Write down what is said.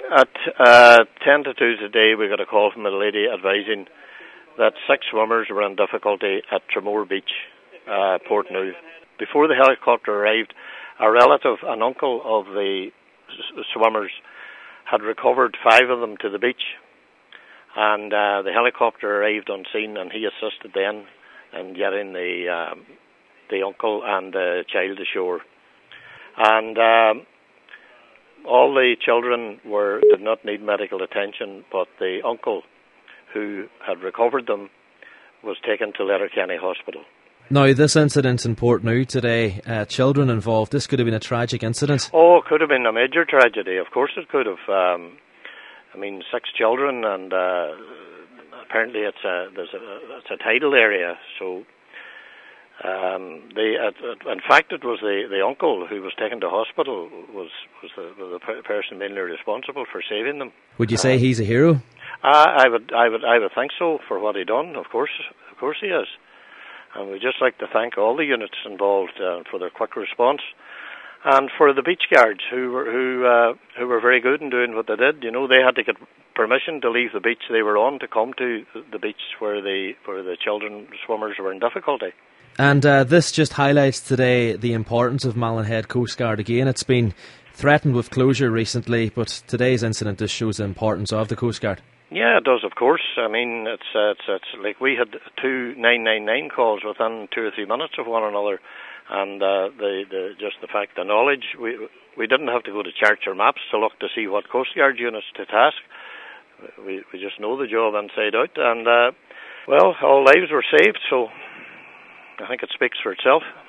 At 10 to 2 today, we got a call from a lady advising that 6 swimmers were in difficulty at Tramore Beach, Portneuf. Before the helicopter arrived, a relative, an uncle of the swimmers, had recovered 5 of them to the beach, and the helicopter arrived on scene, and he assisted then in getting the uncle and the child ashore. And all the children did not need medical attention, but the uncle who had recovered them was taken to Letterkenny Hospital. Now, this incident in Portneuf today, children involved, this could have been a tragic incident. Oh, it could have been a major tragedy. Of course it could have. 6 children, and apparently it's a tidal area, so in fact, it was the uncle who was taken to hospital was the person mainly responsible for saving them. Would you say he's a hero? I would think so, for what he done. Of course he is. And we'd just like to thank all the units involved for their quick response, and for the beach guards who were very good in doing what they did. You know, they had to get permission to leave the beach they were on to come to the beach where the children swimmers were in difficulty. And this just highlights today the importance of Malin Head Coast Guard again. It's been threatened with closure recently, but today's incident just shows the importance of the Coast Guard. Yeah, it does, of course. I mean, it's like we had 2 999 calls within 2 or 3 minutes of one another, and the fact, the knowledge, we didn't have to go to charts or maps to look to see what Coast Guard units to task. We just know the job inside out, and all lives were saved, so I think it speaks for itself.